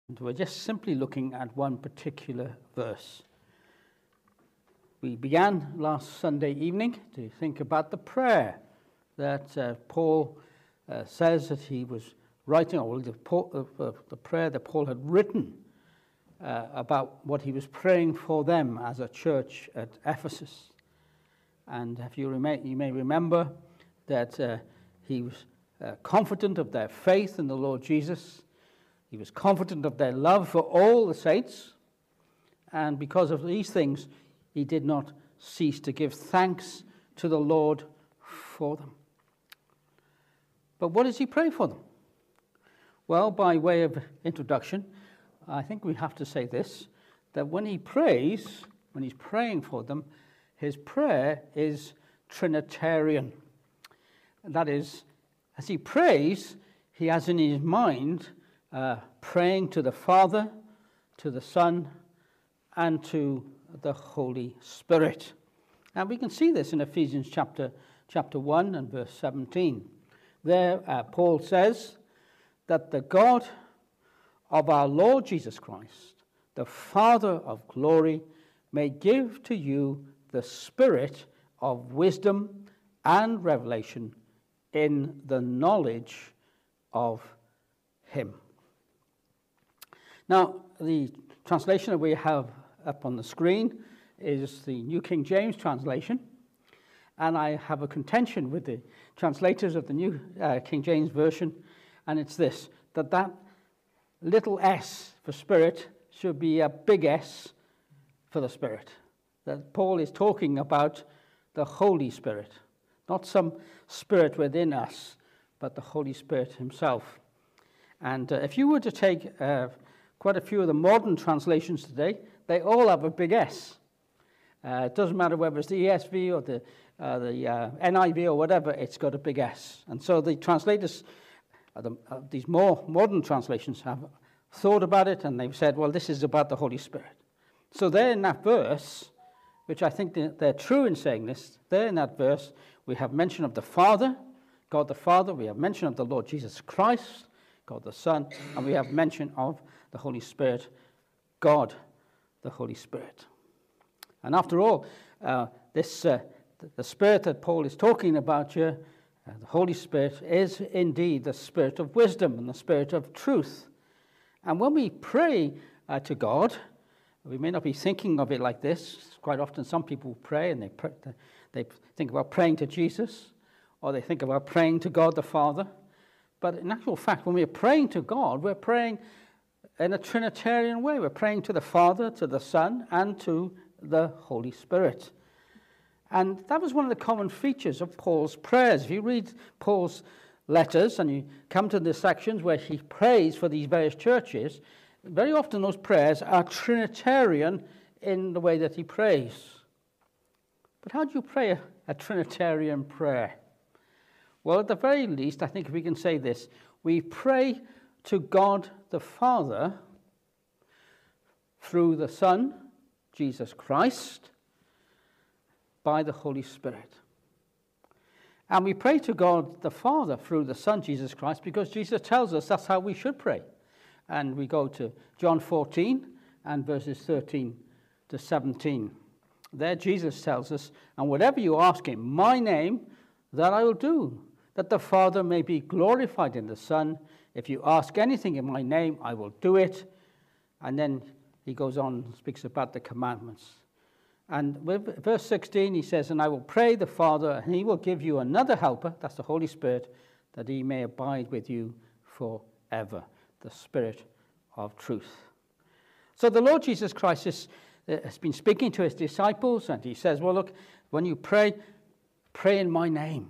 And we're just simply looking at one particular verse. We began last Sunday evening to think about the prayer that Paul says that he was writing, or the prayer that Paul had written about what he was praying for them as a church at Ephesus. And if you may remember that he was confident of their faith in the Lord Jesus. He was confident of their love for all the saints. And because of these things, he did not cease to give thanks to the Lord for them. But what does he pray for them? Well, by way of introduction, I think we have to say this, that when he's praying for them, his prayer is Trinitarian. That is, as he prays, he has in his mind praying to the Father, to the Son, and to the Holy Spirit. And we can see this in Ephesians chapter 1 and verse 17. There, Paul says that the God of our Lord Jesus Christ, the Father of glory, may give to you the spirit of wisdom and revelation in the knowledge of him. Now, the translation that we have up on the screen is the New King James translation, and I have a contention with the translators of the New King James Version, and it's this, that little s for spirit should be a big S for the Spirit. That Paul is talking about the Holy Spirit, not some spirit within us, but the Holy Spirit himself. And if you were to take quite a few of the modern translations today, they all have a big S. It doesn't matter whether it's the ESV or the NIV or whatever, it's got a big S. And so the translators, these more modern translations, have thought about it, and they've said, well, this is about the Holy Spirit. So there in that verse, which I think they're true in saying this, there in that verse, we have mention of the Father, God the Father, we have mention of the Lord Jesus Christ, God the Son, and we have mention of the Holy Spirit, God the Holy Spirit. And after all, the Spirit that Paul is talking about here, the Holy Spirit, is indeed the Spirit of wisdom and the Spirit of truth. And when we pray to God, we may not be thinking of it like this. Quite often some people pray and they think about praying to Jesus, or they think about praying to God the Father. But in actual fact, when we're praying to God, we're praying in a Trinitarian way. We're praying to the Father, to the Son, and to the Holy Spirit. And that was one of the common features of Paul's prayers. If you read Paul's letters and you come to the sections where he prays for these various churches, very often those prayers are Trinitarian in the way that he prays. But how do you pray a Trinitarian prayer? Well, at the very least, I think we can say this. We pray to God the Father through the Son, Jesus Christ, by the Holy Spirit. And we pray to God the Father through the Son, Jesus Christ, because Jesus tells us that's how we should pray. And we go to John 14 and verses 13 to 17. There Jesus tells us, and whatever you ask in my name, that I will do, that the Father may be glorified in the Son. If you ask anything in my name, I will do it. And then he goes on and speaks about the commandments. And with verse 16, he says, and I will pray the Father, and he will give you another helper, that's the Holy Spirit, that he may abide with you forever, the Spirit of truth. So the Lord Jesus Christ has been speaking to his disciples, and he says, well, look, when you pray, pray in my name.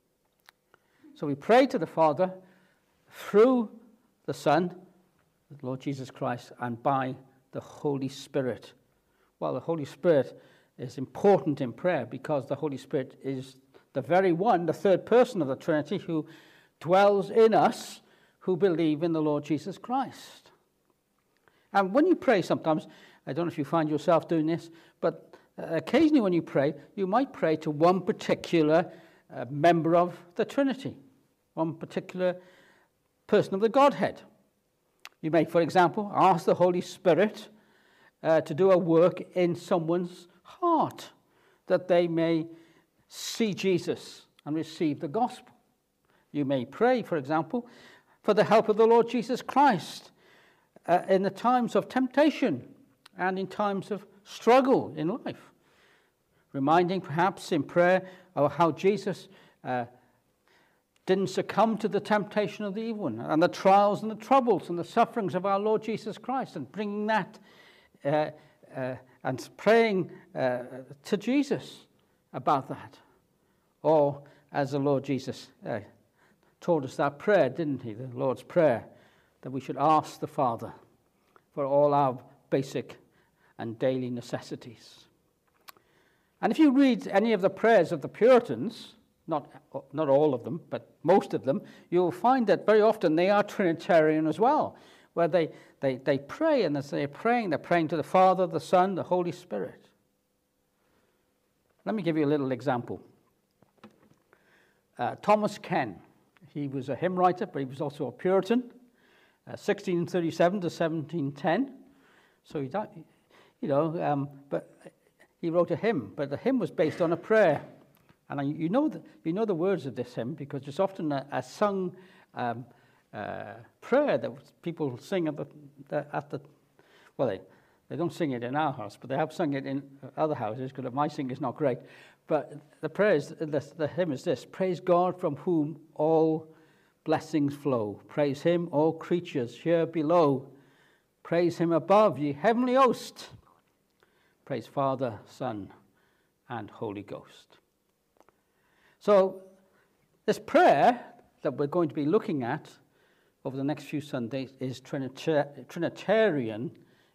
So we pray to the Father through the Son, the Lord Jesus Christ, and by the Holy Spirit. Well, the Holy Spirit is important in prayer because the Holy Spirit is the very one, the third person of the Trinity, who dwells in us who believe in the Lord Jesus Christ. And when you pray sometimes, I don't know if you find yourself doing this, but occasionally when you pray, you might pray to one particular member of the Trinity, one particular person of the Godhead. You may, for example, ask the Holy Spirit to do a work in someone's heart, that they may see Jesus and receive the gospel. You may pray, for example, for the help of the Lord Jesus Christ in the times of temptation and in times of struggle in life. Reminding perhaps in prayer of how Jesus didn't succumb to the temptation of the evil one, and the trials and the troubles and the sufferings of our Lord Jesus Christ, and bringing that and praying to Jesus about that. Or as the Lord Jesus taught us that prayer, didn't he? The Lord's Prayer, that we should ask the Father for all our basic and daily necessities. And if you read any of the prayers of the Puritans, not all of them, but most of them, you'll find that very often they are Trinitarian as well, where they pray, and as they're praying to the Father, the Son, the Holy Spirit. Let me give you a little example. Thomas Ken, he was a hymn writer, but he was also a Puritan, 1637 to 1710. So he died, but he wrote a hymn, but the hymn was based on a prayer. And you know the words of this hymn because it's often a sung prayer that people sing they don't sing it in our house, but they have sung it in other houses because my singing is not great. But the hymn is this: praise God from whom all blessings flow. Praise him, all creatures here below. Praise him above, ye heavenly host. Praise Father, Son, and Holy Ghost. So this prayer that we're going to be looking at over the next few Sundays is Trinitarian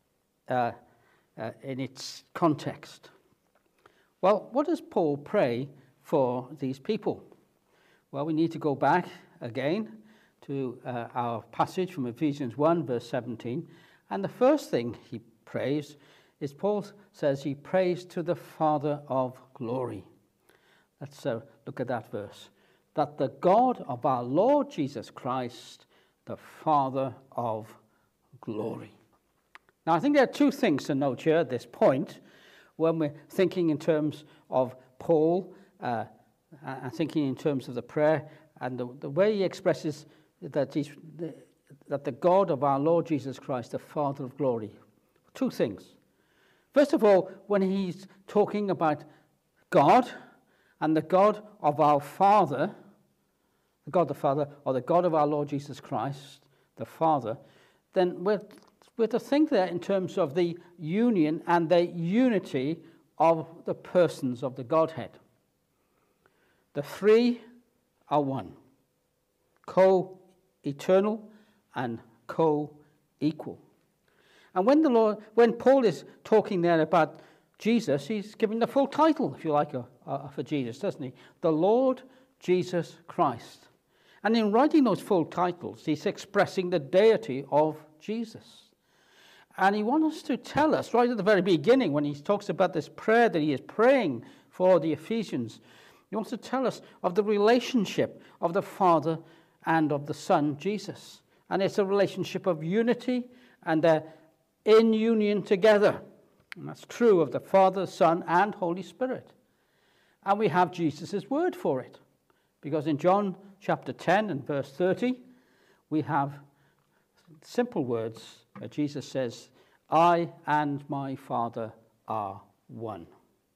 in its context. Well, what does Paul pray for these people? Well, we need to go back again to our passage from Ephesians 1, verse 17. And the first thing he prays is Paul says he prays to the Father of glory. Let's look at that verse. That the God of our Lord Jesus Christ, the Father of glory. Now, I think there are two things to note here at this point when we're thinking in terms of Paul and thinking in terms of the prayer and the way he expresses that the God of our Lord Jesus Christ, the Father of glory. Two things. First of all, when he's talking about God and the God of our Father, the God the Father, or the God of our Lord Jesus Christ, the Father, then we're to think there in terms of the union and the unity of the persons of the Godhead. The three are one, co-eternal and co-equal. And when Paul is talking there about Jesus, he's giving the full title, if you like, for Jesus, doesn't he? The Lord Jesus Christ. And in writing those full titles, he's expressing the deity of Jesus. And he wants to tell us, right at the very beginning, when he talks about this prayer that he is praying for the Ephesians, he wants to tell us of the relationship of the Father and of the Son, Jesus. And it's a relationship of unity, and they're in union together. And that's true of the Father, Son, and Holy Spirit. And we have Jesus' word for it. Because in John chapter 10 and verse 30, we have simple words where Jesus says, I and my Father are one.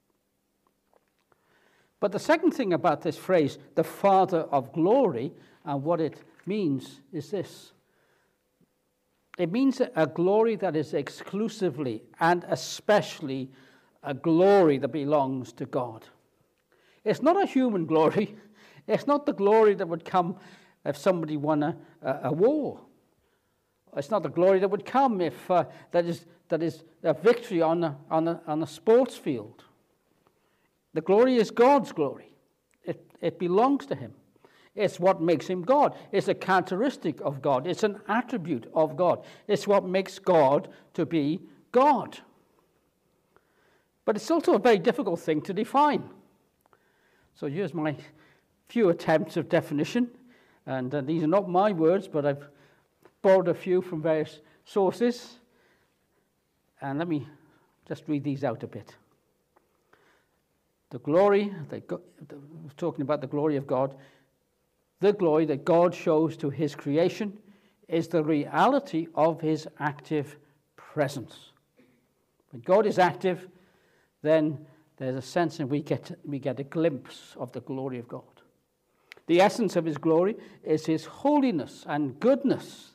But the second thing about this phrase, the Father of glory, and what it means is this. It means a glory that is exclusively and especially a glory that belongs to God. It's not a human glory. It's not the glory that would come if somebody won a war. It's not the glory that would come if that is a victory on a sports field. The glory is God's glory. It belongs to him. It's what makes him God. It's a characteristic of God. It's an attribute of God. It's what makes God to be God. But it's also a very difficult thing to define. So here's my few attempts of definition. And these are not my words, but I've borrowed a few from various sources. And let me just read these out a bit. The glory, talking about the glory of God, the glory that God shows to his creation is the reality of his active presence. When God is active, then there's a sense in which we get a glimpse of the glory of God. The essence of his glory is his holiness and goodness.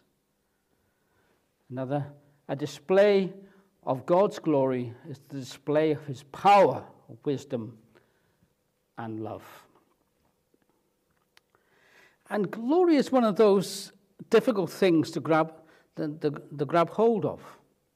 A display of God's glory is the display of his power, wisdom, and love. And glory is one of those difficult things to grab hold of.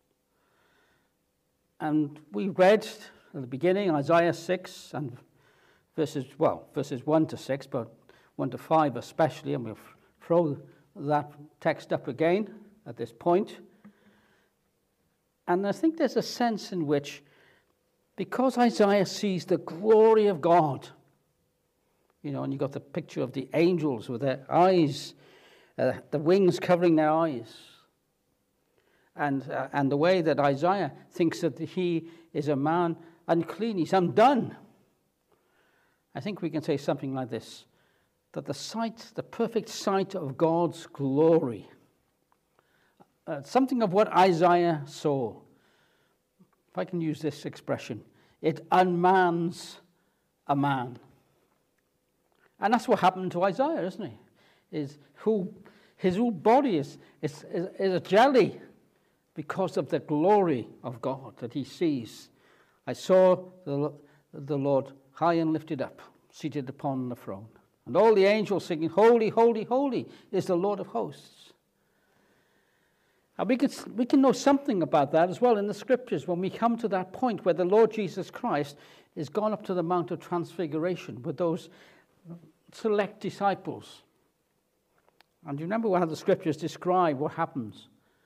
And we read at the beginning Isaiah 6 and verses 1 to 6, but 1 to 5 especially, and we'll throw that text up again at this point. And I think there's a sense in which, because Isaiah sees the glory of God, and you've got the picture of the angels with their eyes, the wings covering their eyes, and the way that Isaiah thinks that he is a man unclean, he's undone. I think we can say something like this, that the perfect sight of God's glory, something of what Isaiah saw, if I can use this expression, it unmans a man. And that's what happened to Isaiah, isn't it? His whole body is a jelly because of the glory of God that he sees. I saw the Lord high and lifted up, seated upon the throne. And all the angels singing, "Holy, holy, holy is the Lord of hosts." And we can know something about that as well in the scriptures when we come to that point where the Lord Jesus Christ is gone up to the Mount of Transfiguration with those select disciples. And you remember how the scriptures describe what happens?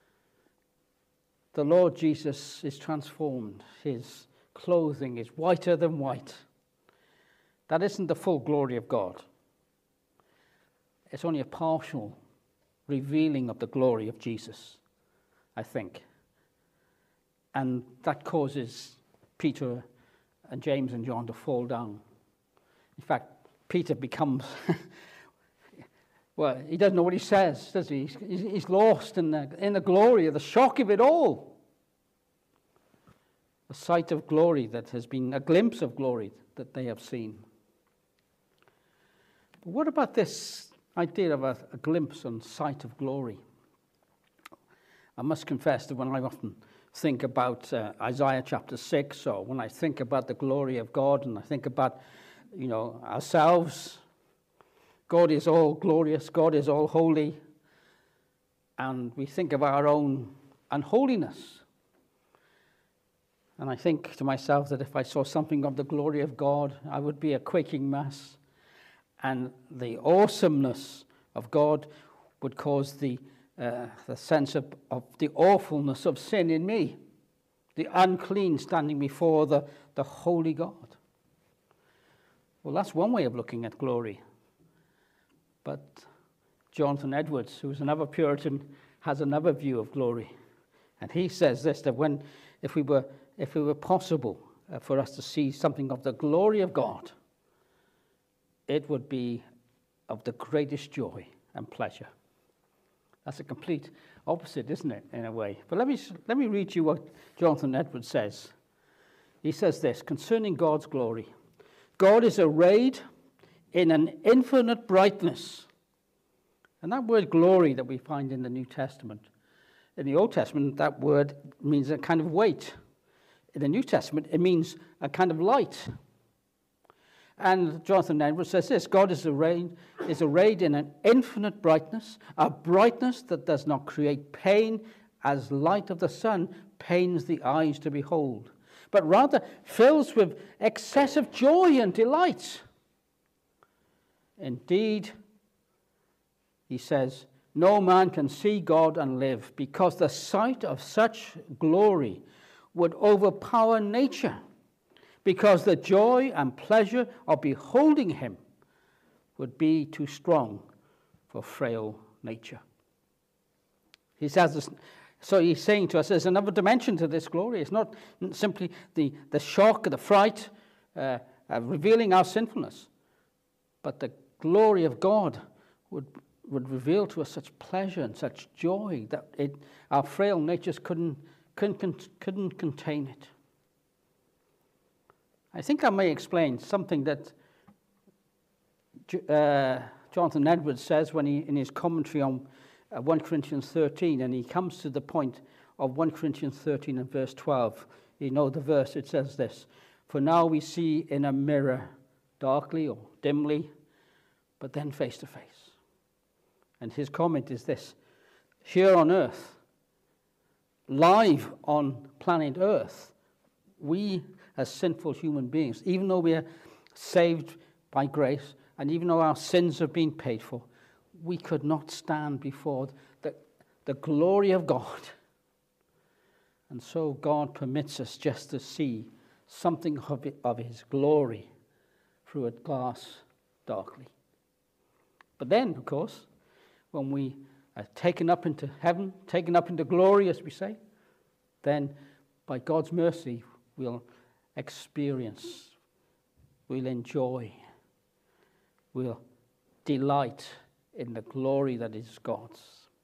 The Lord Jesus is transformed. His clothing is whiter than white. That isn't the full glory of God. It's only a partial revealing of the glory of Jesus, I think. And that causes Peter and James and John to fall down. In fact, Peter becomes, he doesn't know what he says, does he? He's lost in the glory of the shock of it all. A sight of glory that has been a glimpse of glory that they have seen. But what about this idea of a glimpse and sight of glory? I must confess that when I often think about Isaiah chapter 6, or when I think about the glory of God, and I think about, ourselves, God is all glorious, God is all holy, and we think of our own unholiness. And I think to myself that if I saw something of the glory of God, I would be a quaking mass, and the awesomeness of God would cause the sense of the awfulness of sin in me, the unclean standing before the holy God. Well, that's one way of looking at glory. But Jonathan Edwards, who's another Puritan, has another view of glory. And he says this, that if it were possible for us to see something of the glory of God, it would be of the greatest joy and pleasure. That's a complete opposite, isn't it, in a way? But let me read you what Jonathan Edwards says. He says this, concerning God's glory: God is arrayed in an infinite brightness. And that word glory that we find in the New Testament, in the Old Testament, that word means a kind of weight. In the New Testament, it means a kind of light. And Jonathan Edwards says this: God is arrayed in an infinite brightness, a brightness that does not create pain as light of the sun pains the eyes to behold, but rather fills with excessive joy and delight. Indeed, he says, no man can see God and live, because the sight of such glory would overpower nature, because the joy and pleasure of beholding him would be too strong for frail nature. He says this, so he's saying to us, there's another dimension to this glory. It's not simply the shock, the fright, revealing our sinfulness, but the glory of God would reveal to us such pleasure and such joy that our frail natures couldn't contain it. I think I may explain something that Jonathan Edwards says when in his commentary on 1 Corinthians 13, and he comes to the point of 1 Corinthians 13 and verse 12. You know the verse, it says this: "For now we see in a mirror, darkly or dimly, but then face to face." And his comment is this: here on earth, live on planet Earth, we as sinful human beings, even though we are saved by grace, and even though our sins have been paid for, we could not stand before the glory of God. And so God permits us just to see something of his glory through a glass darkly. But then, of course, when we are taken up into heaven, taken up into glory, as we say, then by God's mercy we'll experience, we'll enjoy, we'll delight in the glory that is God's.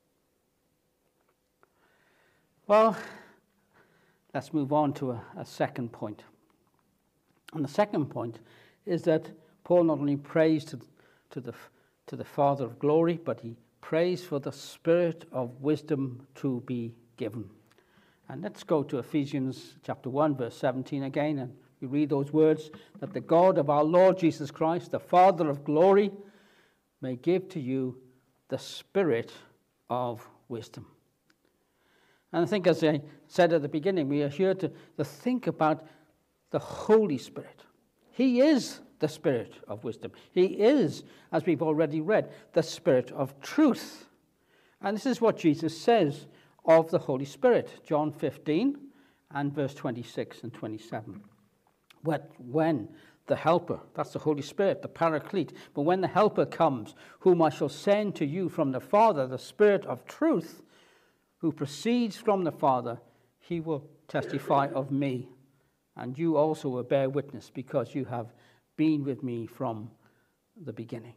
Well, let's move on to a second point. And the second point is that Paul not only prays to the Father of glory, but he prays for the spirit of wisdom to be given. And let's go to Ephesians chapter 1, verse 17 again, and we read those words: "That the God of our Lord Jesus Christ, the Father of glory, may give to you the spirit of wisdom." And I think, as I said at the beginning, we are here to think about the Holy Spirit. He is the Spirit of wisdom. He is, as we've already read, the Spirit of truth. And this is what Jesus says of the Holy Spirit, John 15 and verse 26 and 27. When the Helper, that's the Holy Spirit, the Paraclete, but when the Helper comes, whom I shall send to you from the Father, the Spirit of truth, who proceeds from the Father, he will testify of me. And you also will bear witness, because you have been with me from the beginning.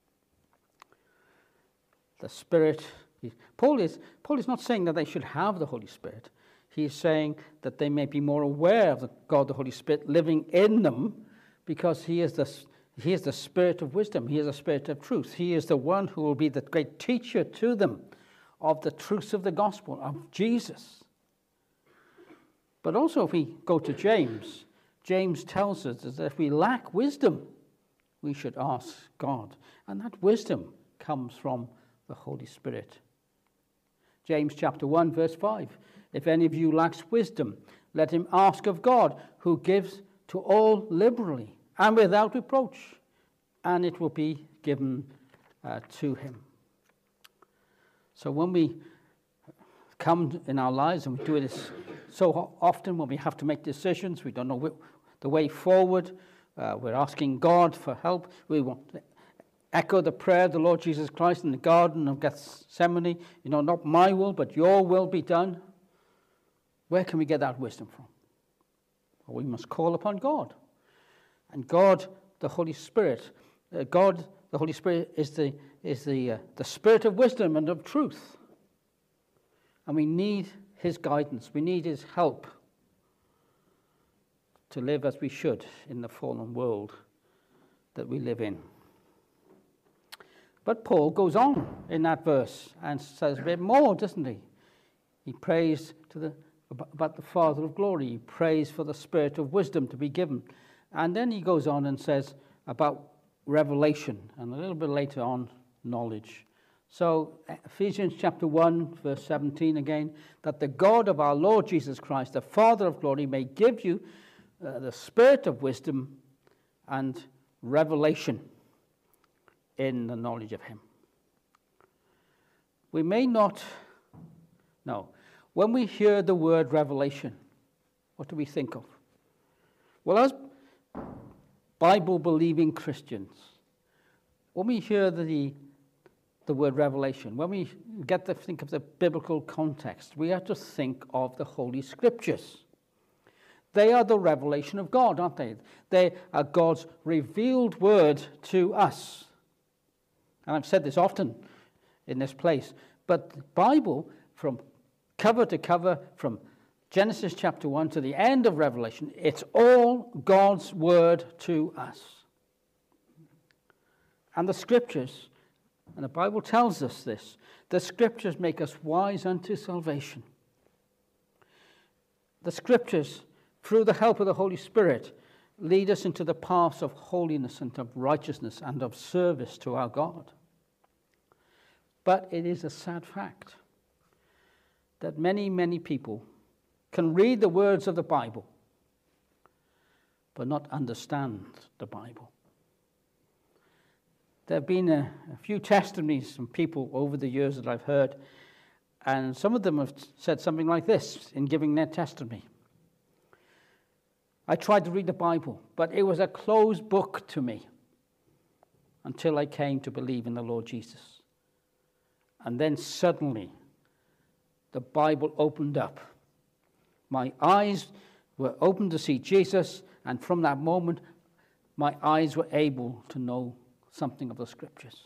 The Spirit, Paul is not saying that they should have the Holy Spirit. He is saying that they may be more aware of God, the Holy Spirit, living in them, because he is the Spirit of wisdom. He is the Spirit of truth. He is the one who will be the great teacher to them of the truths of the gospel, of Jesus. But also, if we go to James, James tells us that if we lack wisdom, we should ask God. And that wisdom comes from the Holy Spirit. James chapter 1, verse 5. "If any of you lacks wisdom, let him ask of God, who gives to all liberally and without reproach, and it will be given to him." So when we come in our lives, and we do it so often when we have to make decisions, we don't know the way forward, we're asking God for help, we want to echo the prayer of the Lord Jesus Christ in the Garden of Gethsemane, not my will, but your will be done. Where can we get that wisdom from? Well, we must call upon God. And God, the Holy Spirit, God, the Holy Spirit is the Spirit of wisdom and of truth. And we need his guidance. We need his help to live as we should in the fallen world that we live in. But Paul goes on in that verse and says a bit more, doesn't he? He prays about the Father of glory. He prays for the Spirit of wisdom to be given. And then he goes on and says about revelation, and a little bit later on, knowledge. So Ephesians chapter 1, verse 17 again, "That the God of our Lord Jesus Christ, the Father of glory, may give you the spirit of wisdom and revelation in the knowledge of him." We may not know. When we hear the word revelation, what do we think of? Well, as Bible-believing Christians, when we hear the the word revelation, when we get to think of the biblical context, we have to think of the Holy Scriptures. They are the revelation of God, aren't they? They are God's revealed word to us. And I've said this often in this place, but the Bible, from cover to cover, from Genesis chapter 1 to the end of Revelation, it's all God's word to us. And the Scriptures, and the Bible tells us this, the Scriptures make us wise unto salvation. The Scriptures, through the help of the Holy Spirit, lead us into the paths of holiness and of righteousness and of service to our God. But it is a sad fact that many, many people can read the words of the Bible, but not understand the Bible. There have been a few testimonies from people over the years that I've heard, and some of them have said something like this in giving their testimony. I tried to read the Bible, but it was a closed book to me until I came to believe in the Lord Jesus. And then suddenly, the Bible opened up. My eyes were open to see Jesus, and from that moment, my eyes were able to know something of the Scriptures.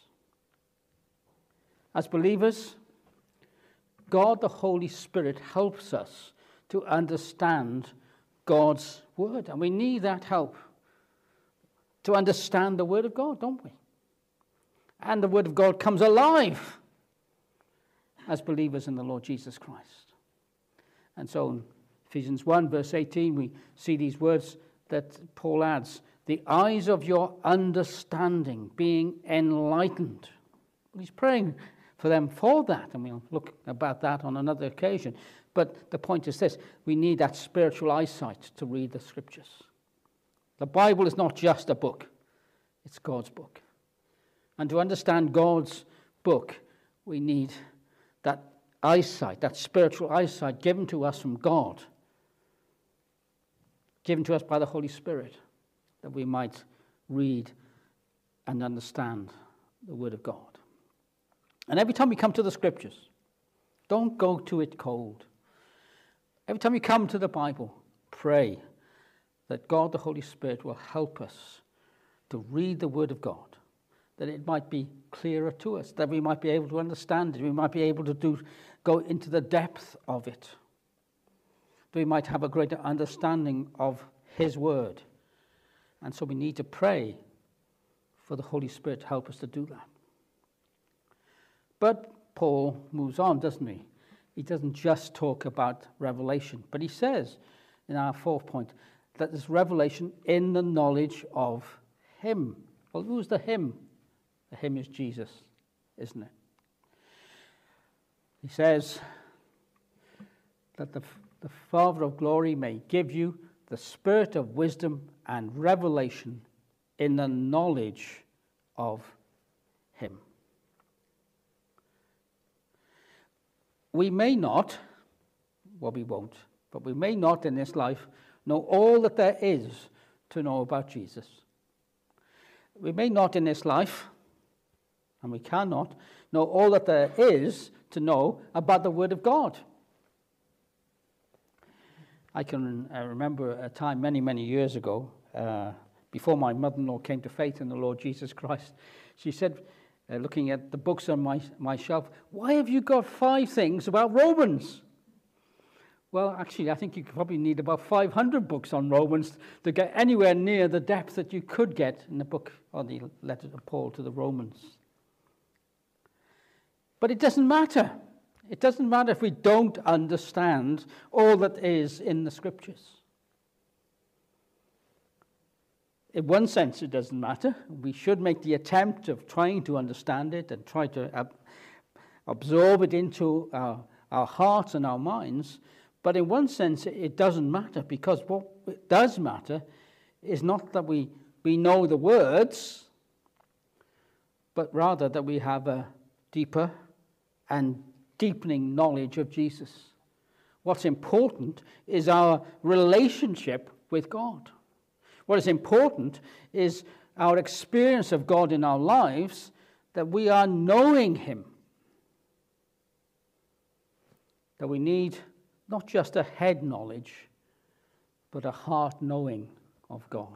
As believers, God the Holy Spirit helps us to understand God's word, and we need that help to understand the word of God, don't we? And the word of God comes alive as believers in the Lord Jesus Christ. And so in Ephesians 1 verse 18 we see these words that Paul adds, the eyes of your understanding being enlightened. He's praying for them for that, and we'll look about that on another occasion. But the point is this, we need that spiritual eyesight to read the Scriptures. The Bible is not just a book, it's God's book. And to understand God's book, we need that eyesight, that spiritual eyesight given to us from God, given to us by the Holy Spirit, that we might read and understand the Word of God. And every time we come to the Scriptures, don't go to it cold. Every time you come to the Bible, pray that God, the Holy Spirit, will help us to read the Word of God, that it might be clearer to us, that we might be able to understand it, we might be able to go into the depth of it, that we might have a greater understanding of His Word. And so we need to pray for the Holy Spirit to help us to do that. But Paul moves on, doesn't he? He doesn't just talk about revelation, but he says in our fourth point that there's revelation in the knowledge of Him. Well, who's the Him? The Him is Jesus, isn't it? He says that the Father of glory may give you the spirit of wisdom and revelation in the knowledge of Him. We may not, well, we won't, but we may not in this life know all that there is to know about Jesus. We may not in this life, and we cannot, know all that there is to know about the Word of God. I can remember a time many, many years ago, before my mother-in-law came to faith in the Lord Jesus Christ. She said, looking at the books on my shelf, why have you got 5 things about Romans? Well, actually, I think you probably need about 500 books on Romans to get anywhere near the depth that you could get in the book or the letter of Paul to the Romans. But it doesn't matter. It doesn't matter if we don't understand all that is in the Scriptures. In one sense, it doesn't matter. We should make the attempt of trying to understand it and try to absorb it into our hearts and our minds. But in one sense, it doesn't matter, because what does matter is not that we know the words, but rather that we have a deeper and deepening knowledge of Jesus. What's important is our relationship with God. What is important is our experience of God in our lives that we are knowing him. That we need not just a head knowledge, but a heart knowing of God.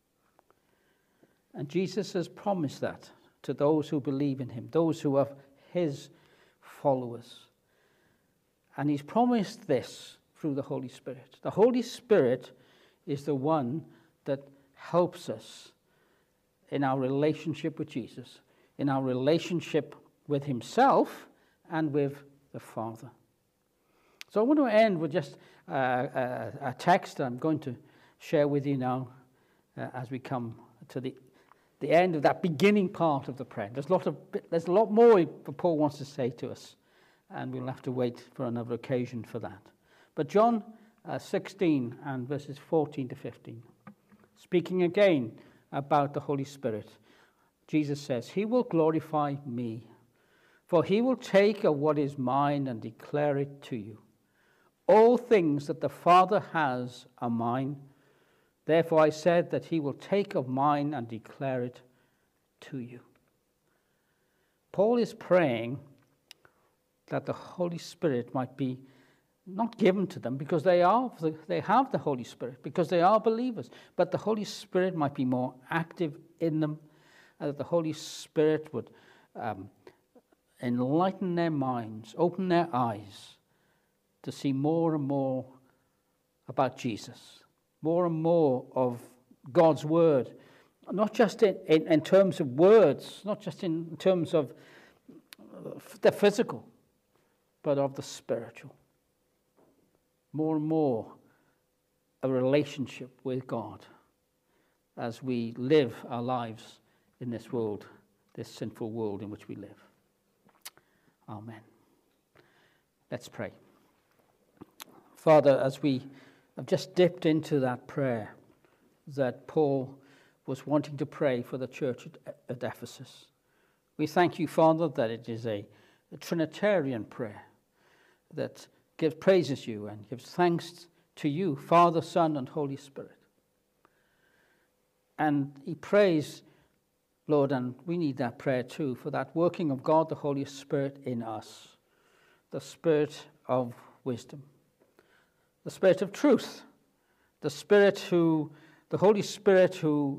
And Jesus has promised that to those who believe in him, those who are his followers. And he's promised this through the Holy Spirit. The Holy Spirit is the one that helps us in our relationship with Jesus, in our relationship with himself and with the Father. So I want to end with just a text I'm going to share with you now as we come to the end of that beginning part of the prayer. There's a lot more that Paul wants to say to us, and we'll have to wait for another occasion for that. But John 16 and verses 14 to 15, speaking again about the Holy Spirit, Jesus says, "He will glorify me, for he will take of what is mine and declare it to you. All things that the Father has are mine. Therefore I said that he will take of mine and declare it to you." Paul is praying that the Holy Spirit might be not given to them because they have the Holy Spirit, because they are believers, but the Holy Spirit might be more active in them, and that the Holy Spirit would enlighten their minds, open their eyes to see more and more about Jesus, more and more of God's word, not just in terms of words, not just in terms of the physical, but of the spiritual. More and more a relationship with God as we live our lives in this world, this sinful world in which we live. Amen. Let's pray. Father, as we have just dipped into that prayer that Paul was wanting to pray for the church at Ephesus, we thank you, Father, that it is a Trinitarian prayer that praises you and gives thanks to you, Father, Son, and Holy Spirit. And he prays, Lord, and we need that prayer too, for that working of God, the Holy Spirit in us, the Spirit of wisdom, the Spirit of truth, the Holy Spirit who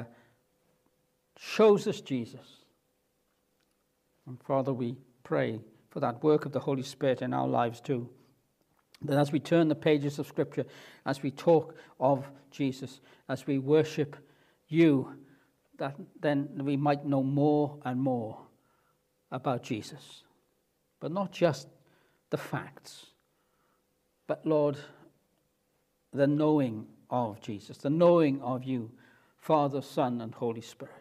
shows us Jesus. And Father, we pray for that work of the Holy Spirit in our lives too. That as we turn the pages of Scripture, as we talk of Jesus, as we worship you, that then we might know more and more about Jesus. But not just the facts, but Lord, the knowing of Jesus, the knowing of you, Father, Son, and Holy Spirit.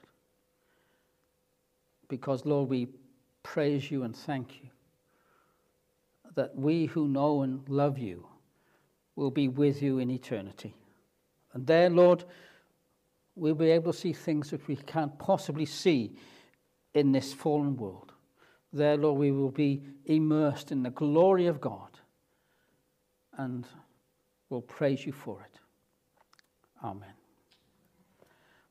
Because, Lord, we praise you and thank you that we who know and love you will be with you in eternity. And there, Lord, we'll be able to see things that we can't possibly see in this fallen world. There, Lord, we will be immersed in the glory of God and we'll praise you for it. Amen.